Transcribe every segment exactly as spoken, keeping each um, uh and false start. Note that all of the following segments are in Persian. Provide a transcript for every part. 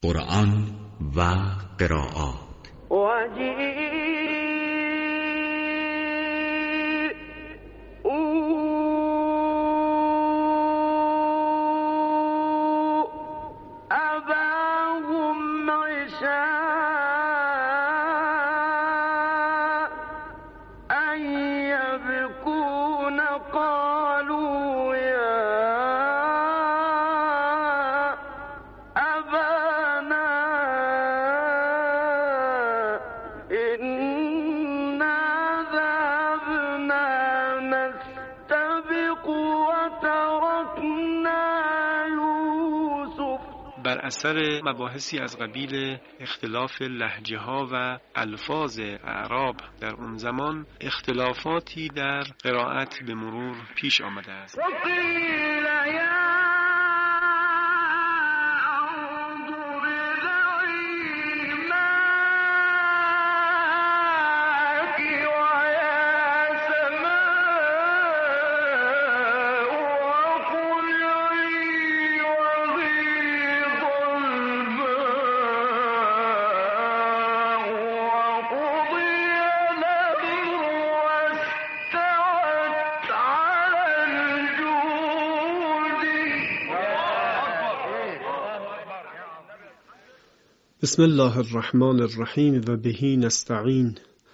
قرآن و قرائات. بر اثر مباحثی از قبیل اختلاف لهجه ها و الفاظ اعراب در اون زمان اختلافاتی در قرائت به مرور پیش آمده است. بسم الله الرحمن الرحیم و بهی نستعین.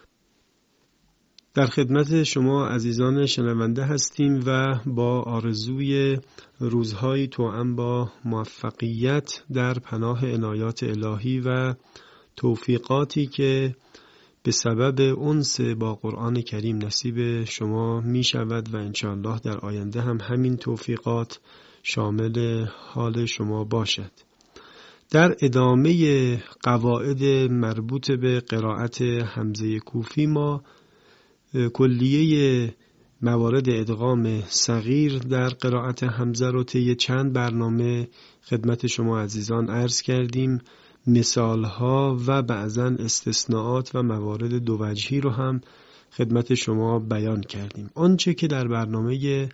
در خدمت شما عزیزان شنونده هستیم و با آرزوی روزهایی توأم با موفقیت در پناه عنایات الهی و توفیقاتی که به سبب انس با قرآن کریم نصیب شما می شود و انشاءالله در آینده هم همین توفیقات شامل حال شما باشد. در ادامه قواعد مربوط به قرائت همزه کوفی ما کلیه موارد ادغام صغیر در قرائت همزه رو طی چند برنامه خدمت شما عزیزان عرض کردیم. مثالها و بعضاً استثناءات و موارد دو وجهی رو هم خدمت شما بیان کردیم. آنچه که در برنامه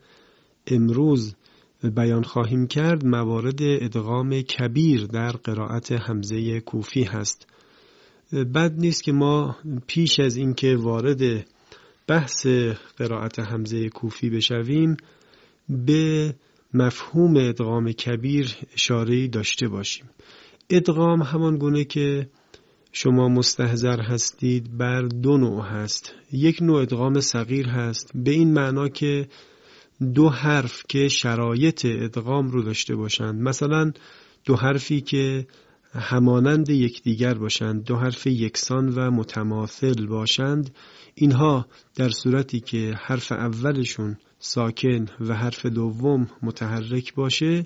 امروز بیان خواهیم کرد موارد ادغام کبیر در قرائت همزه کوفی هست. بد نیست که ما پیش از اینکه وارد بحث قرائت همزه کوفی بشویم به مفهوم ادغام کبیر اشاره‌ای داشته باشیم. ادغام همان گونه که شما مستحضر هستید بر دو نوع هست. یک نوع ادغام صغیر هست به این معنا که دو حرف که شرایط ادغام رو داشته باشند، مثلا دو حرفی که همانند یکدیگر باشند، دو حرف یکسان و متماثل باشند، اینها در صورتی که حرف اولشون ساکن و حرف دوم متحرک باشه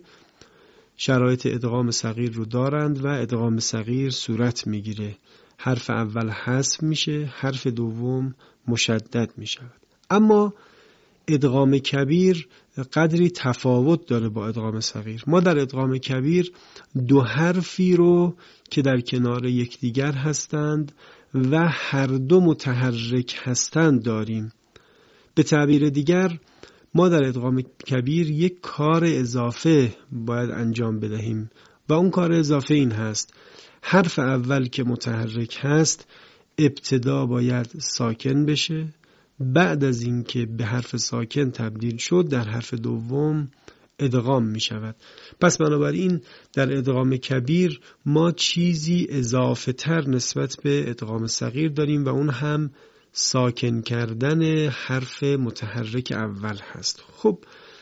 شرایط ادغام صغیر رو دارند و ادغام صغیر صورت میگیره. حرف اول حذف میشه، حرف دوم مشدد میشود. اما ادغام کبیر قدری تفاوت داره با ادغام صغیر. ما در ادغام کبیر دو حرفی رو که در کنار یکدیگر هستند و هر دو متحرک هستند داریم. به تعبیر دیگر ما در ادغام کبیر یک کار اضافه باید انجام بدهیم و اون کار اضافه این هست: حرف اول که متحرک هست ابتدا باید ساکن بشه، بعد از اینکه به حرف ساکن تبدیل شد در حرف دوم ادغام می شود. پس بنابراین در ادغام کبیر ما چیزی اضافه تر نسبت به ادغام صغیر داریم و اون هم ساکن کردن حرف متحرک اول هست. خب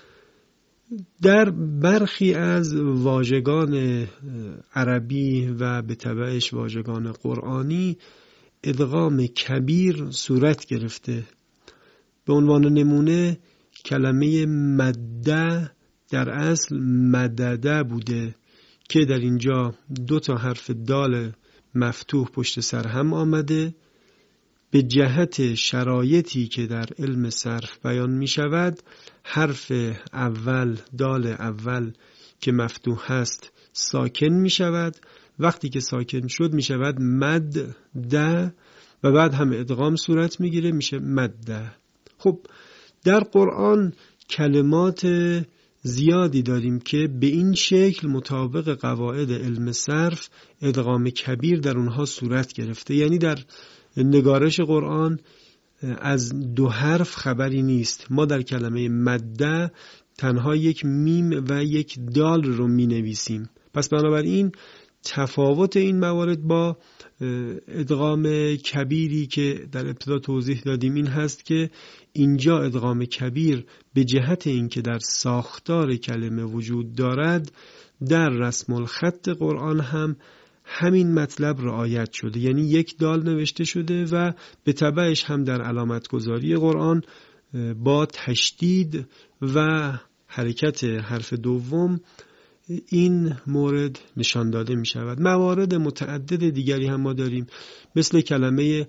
در برخی از واژگان عربی و به تبعش واژگان قرآنی ادغام کبیر صورت گرفته. به عنوان نمونه کلمه مده در اصل مدده بوده که در اینجا دو تا حرف دال مفتوح پشت سر هم آمده. به جهت شرایطی که در علم صرف بیان می شود حرف اول دال اول که مفتوح هست ساکن می شود. وقتی که ساکن شد می شود مد ده و بعد هم ادغام صورت می گیره میشه مده. خب در قرآن کلمات زیادی داریم که به این شکل مطابق قواعد علم صرف ادغام کبیر در اونها صورت گرفته. یعنی در نگارش قرآن از دو حرف خبری نیست. ما در کلمه مده تنها یک میم و یک دال رو می نویسیم. پس بنابراین تفاوت این موارد با ادغام کبیری که در ابتدا توضیح دادیم این هست که اینجا ادغام کبیر به جهت اینکه در ساختار کلمه وجود دارد، در رسم الخط قرآن هم همین مطلب رعایت شده. یعنی یک دال نوشته شده و به تبعش هم در علامت گذاری قرآن با تشدید و حرکت حرف دوم این مورد نشان داده می شود. موارد متعدد دیگری هم ما داریم، مثل کلمه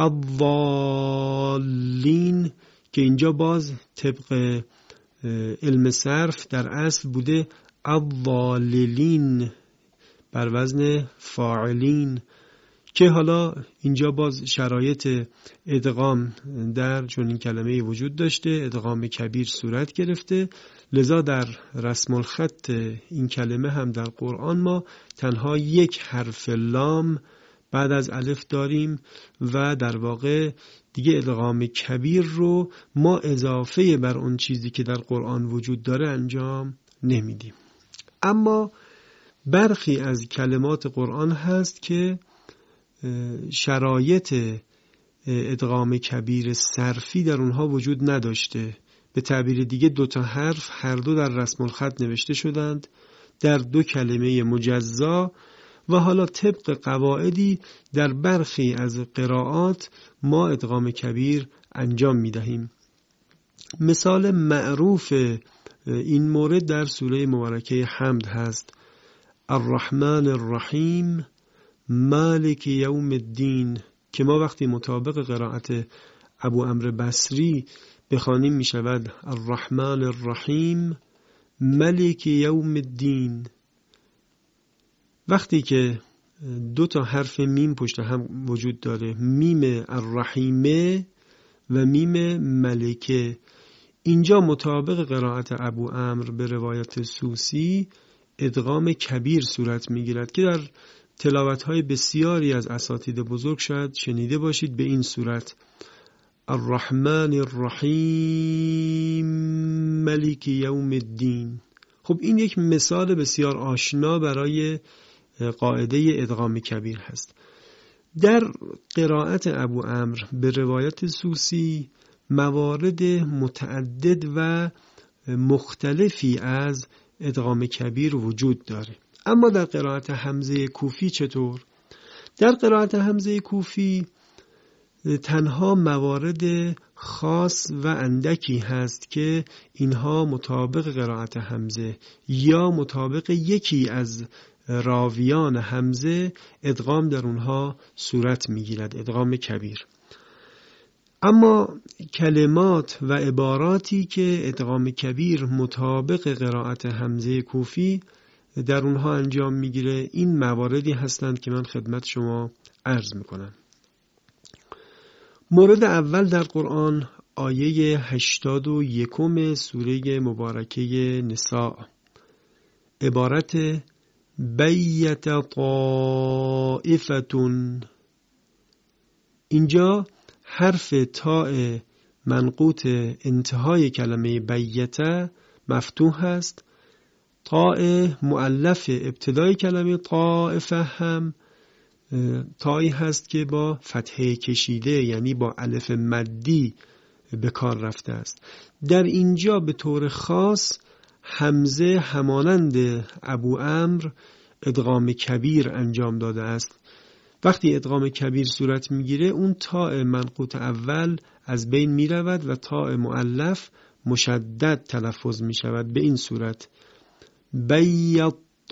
الضالین که اینجا باز طبق علم صرف در اصل بوده الضالین بر وزن فاعلین، که حالا اینجا باز شرایط ادغام در چنین کلمه وجود داشته، ادغام کبیر صورت گرفته، لذا در رسم الخط این کلمه هم در قرآن ما تنها یک حرف لام بعد از الف داریم و در واقع دیگه ادغام کبیر رو ما اضافه بر اون چیزی که در قرآن وجود داره انجام نمیدیم. اما برخی از کلمات قرآن هست که شرایط ادغام کبیر صرفی در اونها وجود نداشته. به تعبیر دیگه دو تا حرف هر دو در رسم الخط نوشته شدند در دو کلمه مجزا و حالا طبق قواعدی در برخی از قرائات ما ادغام کبیر انجام می دهیم. مثال معروف این مورد در سوره مبارکه حمد هست، الرحمن الرحیم مالک یوم الدین، که ما وقتی مطابق قرائت ابو عمرو بصری بخوانیم می شود الرحمن الرحیم مالک یوم الدین. وقتی که دو تا حرف میم پشت هم وجود داره، میم الرحیمه و میم ملکه، اینجا مطابق قرائت ابو عمرو به روایت سوسی ادغام کبیر صورت می گیرد که در تلاوت‌های بسیاری از اساتید بزرگ شاید شنیده باشید به این صورت الرحمن الرحیم مالک یوم الدین. خب این یک مثال بسیار آشنا برای قاعده ادغام کبیر هست. در قرائت ابو عمرو به روایت سوسی موارد متعدد و مختلفی از ادغام کبیر وجود داره. اما در قرائت حمزه کوفی چطور؟ در قرائت حمزه کوفی تنها موارد خاص و اندکی هست که اینها مطابق قرائت حمزه یا مطابق یکی از راویان حمزه ادغام در اونها صورت میگیرد، ادغام کبیر. اما کلمات و عباراتی که ادغام کبیر مطابق قرائت حمزه کوفی در اونها انجام میگیره، این مواردی هستند که من خدمت شما عرض میکنم. مورد اول در قرآن آیه هشتاد و یکم سوره مبارکه نساء، عبارت بیت طائفتون. اینجا حرف تاء منقوط انتهای کلمه بیت مفتوح هست، تاء مؤلف ابتدای کلمه طائفه هم تایی هست که با فتحه کشیده یعنی با الف مدی به کار رفته است. در اینجا به طور خاص حمزه همانند ابو عمرو ادغام کبیر انجام داده است. وقتی ادغام کبیر صورت میگیره اون تاء منقوط اول از بین می رود و تاء مؤلف مشدد تلفظ می شود. به این صورت بیت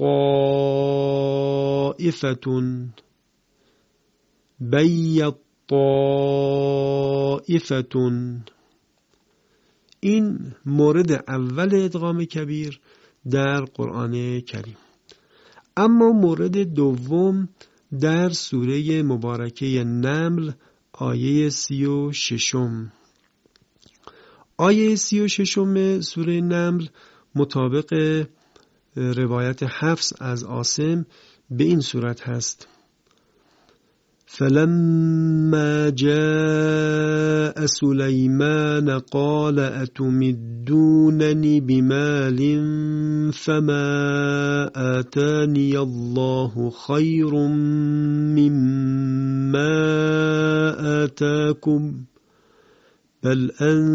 طائفتون بیت طائفتون. این مورد اول ادغام کبیر در قرآن کریم. اما مورد دوم در سوره مبارکه نمل آیه سی و ششم. آیه سی و ششم سوره نمل مطابق روایت حفص از عاصم به این صورت هست: فلما جاء سليمان قال أتمدونني بمال فما آتاني الله خير مما آتاكم بل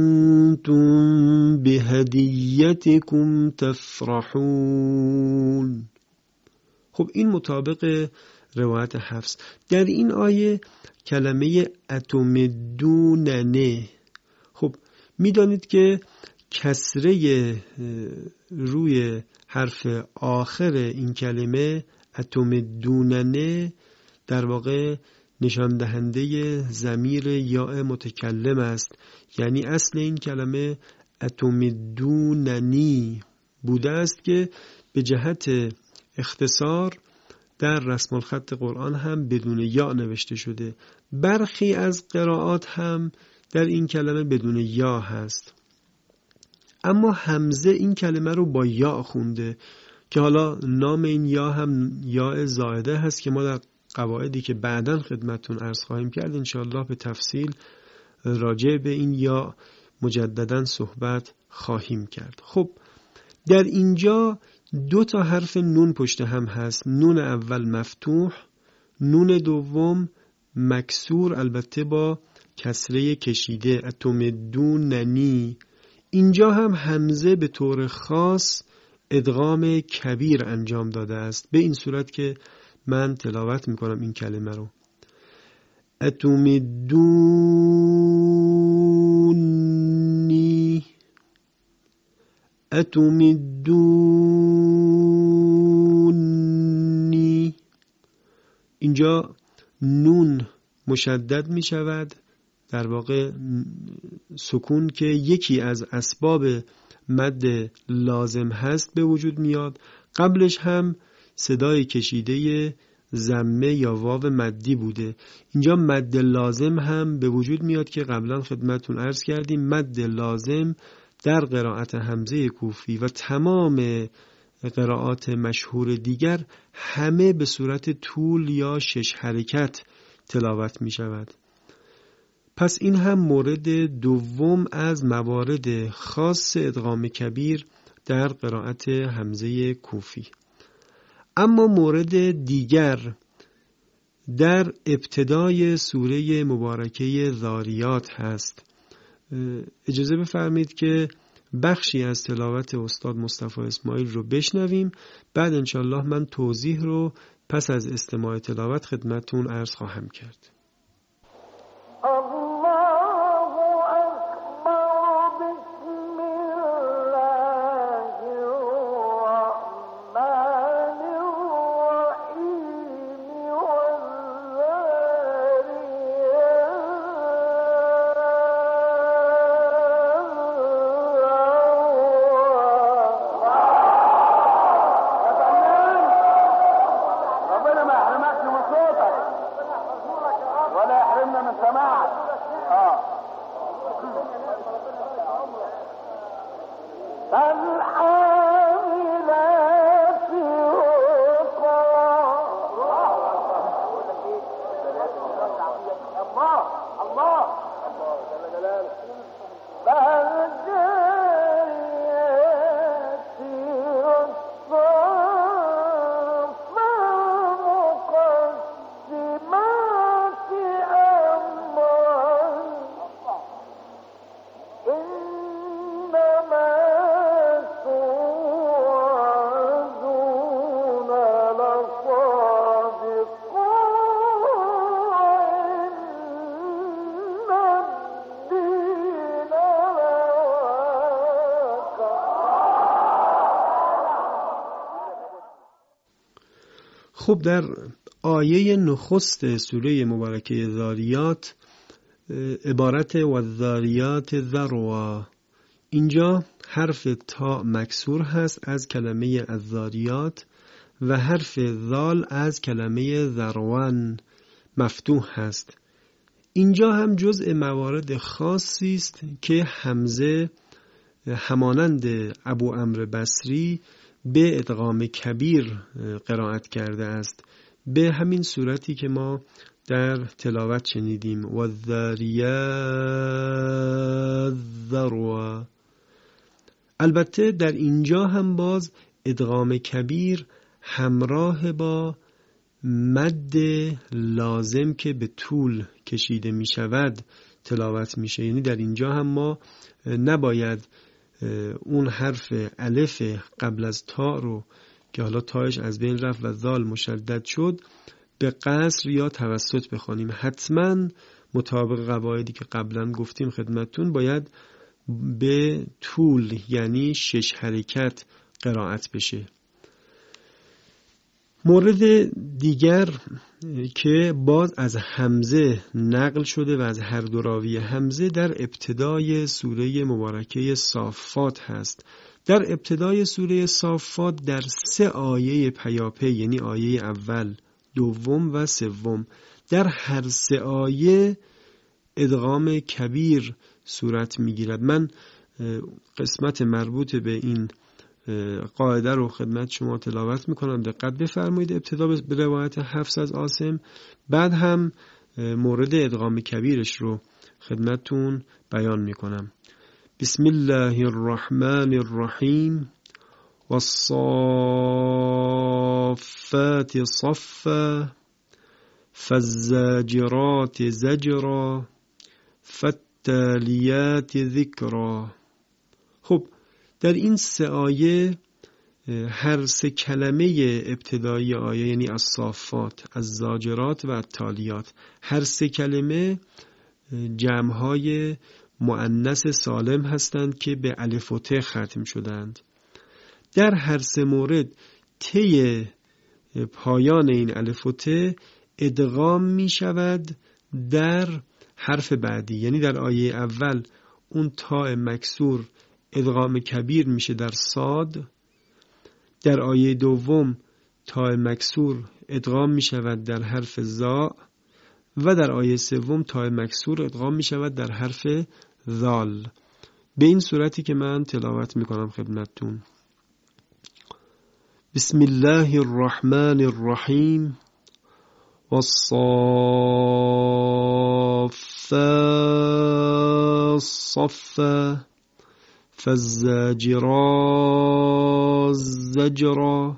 أنتم بهديتكم تفرحون. خب این مطابق روایت حفص. در این آیه کلمه اتمدوننه، خب میدانید که کسره روی حرف آخر این کلمه اتمدوننه در واقع نشان دهنده ضمیر یاء متکلم است. یعنی اصل این کلمه اتمدوننی بوده است که به جهت اختصار در رسم الخط قرآن هم بدون یا نوشته شده. برخی از قرائات هم در این کلمه بدون یا هست، اما حمزه این کلمه رو با یا خونده که حالا نام این یا هم یا زائده هست که ما در قواعدی که بعداً خدمتون عرض خواهیم کرد انشاءالله به تفصیل راجع به این یا مجدداً صحبت خواهیم کرد. خب در اینجا دو تا حرف نون پشت هم هست. نون اول مفتوح، نون دوم مکسور، البته با کسره کشیده، اتمدوننی. اینجا هم حمزه به طور خاص ادغام کبیر انجام داده است، به این صورت که من تلاوت میکنم این کلمه رو: اتمدونی اتمدونی. اینجا نون مشدد می شود، در واقع سکون که یکی از اسباب مد لازم هست به وجود میاد. قبلش هم صدای کشیده ضمه یا واو مدی بوده. اینجا مد لازم هم به وجود میاد که قبلا خدمتون عرض کردیم مد لازم در قرائت حمزه کوفی و تمام قرائات مشهور دیگر همه به صورت طول یا شش حرکت تلاوت می شود. پس این هم مورد دوم از موارد خاص ادغام کبیر در قرائت حمزه کوفی. اما مورد دیگر در ابتدای سوره مبارکه ذاریات هست. اجازه بفرمایید که بخشی از تلاوت استاد مصطفی اسماعیل رو بشنویم، بعد انشالله من توضیح رو پس از استماع تلاوت خدمتون عرض خواهم کرد. خب در آیه نخست سوره مبارکه ذاریات عبارت و ذاریات ذروا، اینجا حرف تا مکسور هست از کلمه الذاریات و حرف ذال از کلمه ذروان مفتوح هست. اینجا هم جزء موارد خاصی است که حمزه همانند ابو عمرو بصری به ادغام کبیر قرائت کرده است، به همین صورتی که ما در تلاوت شنیدیم و الذاریات ذروا. البته در اینجا هم باز ادغام کبیر همراه با مد لازم که به طول کشیده می شود تلاوت میشه. یعنی در اینجا هم ما نباید اون حرف الف قبل از تا رو که حالا تاش از بین رفت و ذال مشدد شد به قصر یا توسط بخوانیم. حتما مطابق قواعدی که قبلا گفتیم خدمتتون باید به طول یعنی شش حرکت قرائت بشه. مورد دیگر که باز از حمزه نقل شده و از هر دو راوی حمزه در ابتدای سوره مبارکه صافات هست. در ابتدای سوره صافات در سه آیه پیاپی، یعنی آیه اول، دوم و سوم، در هر سه آیه ادغام کبیر صورت میگیرد. من قسمت مربوط به این قاعده رو خدمت شما تلاوت میکنم، دقت بفرمایید. ابتدا به روایت حفص از عاصم، بعد هم مورد ادغام کبیرش رو خدمتتون بیان میکنم. بسم الله الرحمن الرحیم والصافات صفا فالزاجرات زجرا فالتالیات ذکرا. خب در این سه آیه هر سه کلمه ابتدایی آیه یعنی الصافات، الزاجرات و التالیات، هر سه کلمه جمع‌های مؤنث سالم هستند که به الف و ت ختم شدند. در هر سه مورد ته پایان این الف و ت ادغام می شود در حرف بعدی. یعنی در آیه اول اون تاء مکسور ادغام کبیر میشه در صاد، در آیه دوم تاء مکسور ادغام می شود در حرف زا و در آیه سوم تاء مکسور ادغام می شود در حرف ذال. به این صورتی که من تلاوت می کنم خدمتتون. بسم الله الرحمن الرحیم والصافات صفا فالزاجرات زجرا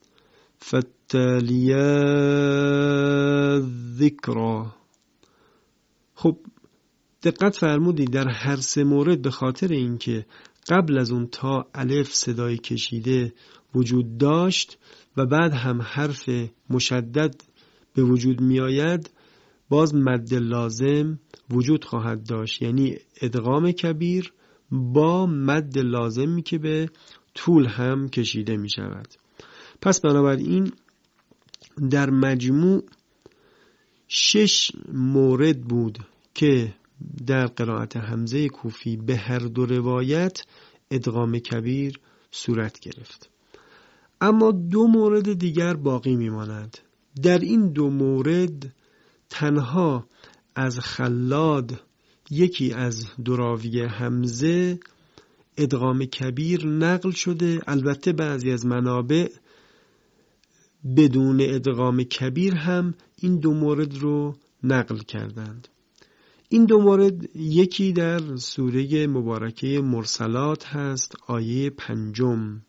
فالتالیات ذکرا. خب دقت فرمودید در هر سه مورد به خاطر اینکه قبل از اون تا الف صدای کشیده وجود داشت و بعد هم حرف مشدد به وجود می آید، باز مد لازم وجود خواهد داشت، یعنی ادغام کبیر با مد لازمی که به طول هم کشیده می شود. پس بنابراین در مجموع شش مورد بود که در قرائت حمزه کوفی به هر دو روایت ادغام کبیر صورت گرفت. اما دو مورد دیگر باقی میماند. در این دو مورد تنها از خلاد، یکی از دو راوی حمزه، ادغام کبیر نقل شده. البته بعضی از منابع بدون ادغام کبیر هم این دو مورد رو نقل کردند. این دو مورد یکی در سوره مبارکه مرسلات هست، آیه پنجم،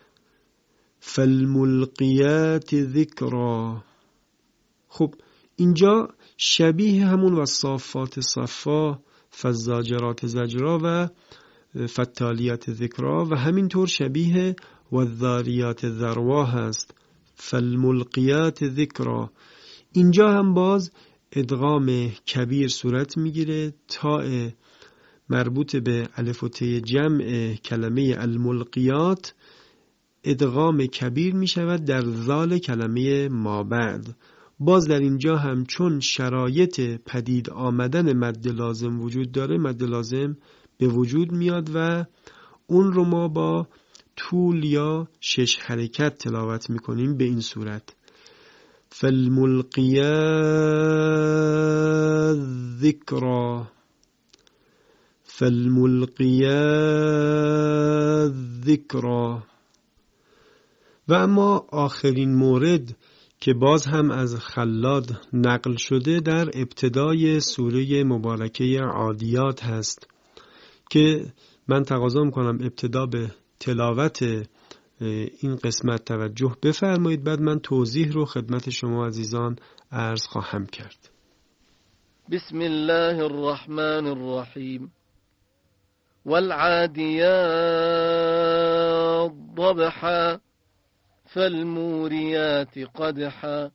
فالملقیات ذکرا. خب اینجا شبیه همون والصافات صفا فالزاجرات زجرا و فالتالیات ذکرا و همینطور شبیه والذاریات ذروا هست، فالملقیات ذکرا. اینجا هم باز ادغام کبیر صورت میگیره. تاء مربوط به الف و ت جمع کلمه الملقیات ادغام کبیر می شود در ذال کلمه ما بعد. باز در اینجا هم چون شرایط پدید آمدن مد لازم وجود داره، مد لازم به وجود میاد و اون رو ما با طول یا شش حرکت تلاوت میکنیم به این صورت: فالملقیات ذکرا فالملقیات ذکرا. و اما آخرین مورد که باز هم از خلاد نقل شده در ابتدای سوره مبارکه عادیات هست که من تقاضا میکنم ابتدا به تلاوت این قسمت توجه بفرمایید، بعد من توضیح رو خدمت شما عزیزان عرض خواهم کرد. بسم الله الرحمن الرحیم. والعادیات ضبحا فالموریات قدحا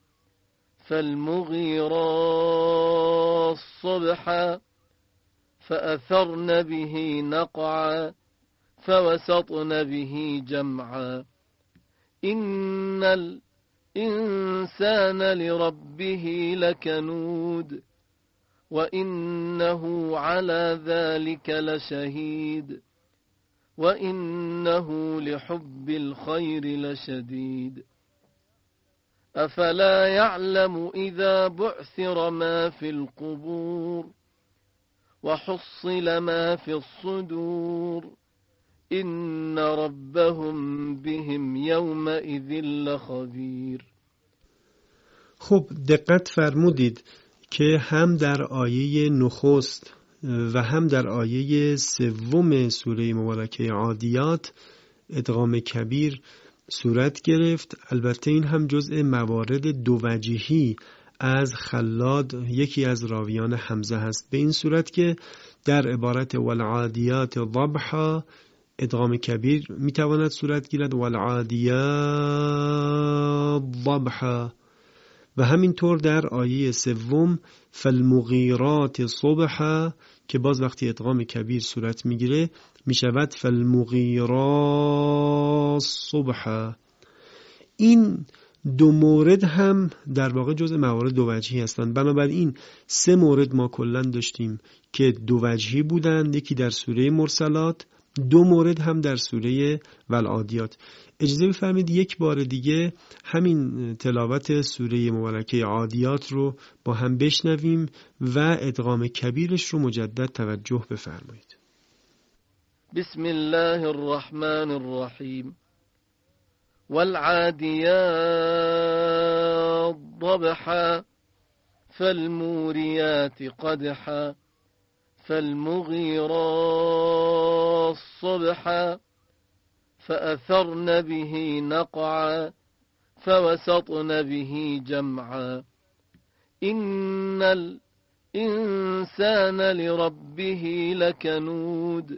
فالمغیرات صبحا فأثرن به نقعا فوسطن به جمعا إن الإنسان لربه لكنود وإنه على ذلك لشهيد وإنه لحب الخير لشديد أفلا يعلم إذا بعثر ما في القبور وحصل ما في الصدور إن ربهم بهم يومئذ لخبير. خب دقت فرمودید که هم در آیه نخست و هم در آیه سوم سوره مبارکه عادیات ادغام کبیر صورت گرفت. البته این هم جزء موارد دو وجهی از خلاد، یکی از راویان حمزه هست، به این صورت که در عبارت والعادیات ضبحا ادغام کبیر میتواند صورت گیرد والعادیات ضبحا، و همینطور در آیه سوم فالمغیرات صبحا که باز وقتی ادغام کبیر صورت میگیره میشود فالمغیرات صبحا. این دو مورد هم در واقع جزء موارد دو وجهی هستند. بنابراین سه مورد ما کلن داشتیم که دو وجهی بودند، یکی در سوره مرسلات، دو مورد هم در سوره والعادیات. اجازه بفرمایید یک بار دیگه همین تلاوت سوره مبارکه عادیات رو با هم بشنویم و ادغام کبیرش رو مجدد توجه بفرمایید. بسم الله الرحمن الرحیم. والعادیات ضبحا فالموریات قدحا فالمغیرات صبحا فأثرن به نقعا فوسطن به جمعا إن الإنسان لربه لكنود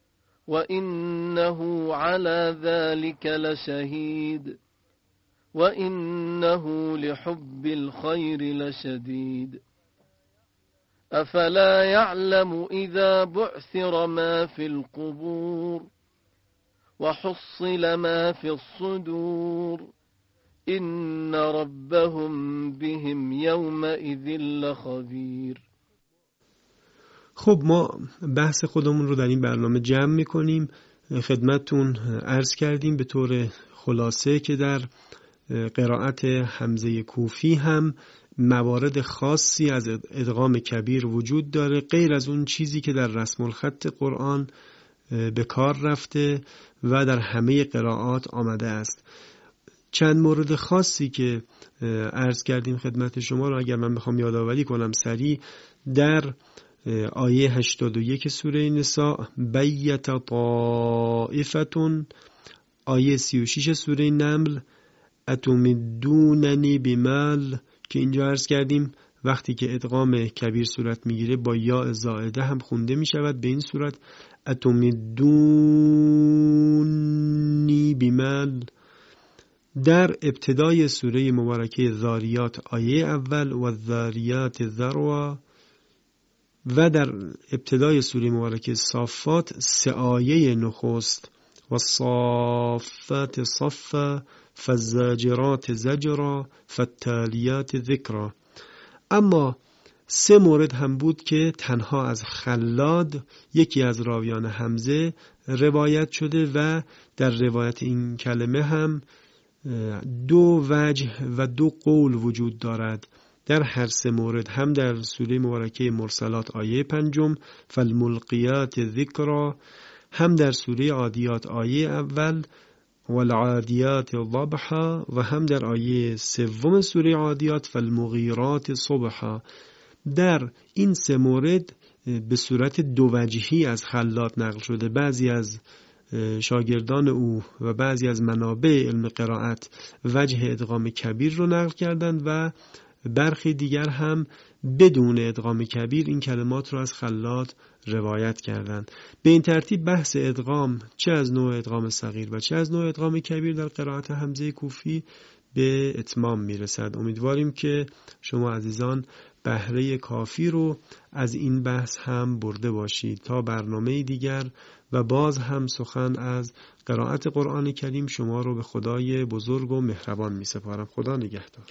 وإنه على ذلك لشهيد وإنه لحب الخير لشديد أفلا يعلم إذا بعثر ما في القبور وحصل ما في الصدور إن ربهم بهم يومئذ لخبير. خب ما بحث خودمون رو در این برنامه جمع میکنیم. خدمتتون عرض کردیم به طور خلاصه که در قرائت حمزه کوفی هم موارد خاصی از ادغام کبیر وجود داره، غیر از اون چیزی که در رسم الخط قرآن به کار رفته و در همه قرائات آمده است. چند مورد خاصی که عرض کردیم خدمت شما رو اگر من بخوام یادآوری کنم سریع، در آیه هشتاد و یک سوره نساء بیت طائفتون، آیه سی و شش سوره نمل اتمدوننی بمال که اینجا عرض کردیم وقتی که ادغام کبیر صورت میگیره با یا زائده هم خونده میشود به این صورت اتمدونی بمال. در ابتدای سوره مبارکه ذاریات آیه اول و ذاریات ذروا، و در ابتدای سوره مبارکه صافات سه آیه نخست و صافات صفا فالزاجرات زجرا فالتالیات ذکرا. اما سه مورد هم بود که تنها از خلاد، یکی از راویان حمزه، روایت شده و در روایت این کلمه هم دو وجه و دو قول وجود دارد. در هر سه مورد، هم در سوره مبارکه مرسلات آیه پنجم فالملقیات ذکرا، هم در سوره عادیات آیه اول والعادیات ضبحا، و هم در آیه سوم سوره عادیات فالمغیرات صبحا. در این سه مورد به صورت دو وجهی از خلاط نقل شده. بعضی از شاگردان او و بعضی از منابع علم قرائت وجه ادغام کبیر رو نقل کردند و برخی دیگر هم بدون ادغام کبیر این کلمات رو از خلاط روایت کردند. به این ترتیب بحث ادغام، چه از نوع ادغام صغیر و چه از نوع ادغام کبیر، در قرائت حمزه کوفی به اتمام میرسد. امیدواریم که شما عزیزان بهره کافی رو از این بحث هم برده باشید. تا برنامه دیگر و باز هم سخن از قرائت قرآن کریم شما رو به خدای بزرگ و مهربان می سپارم. خدا نگهدار.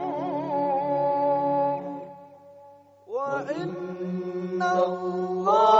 وإن الله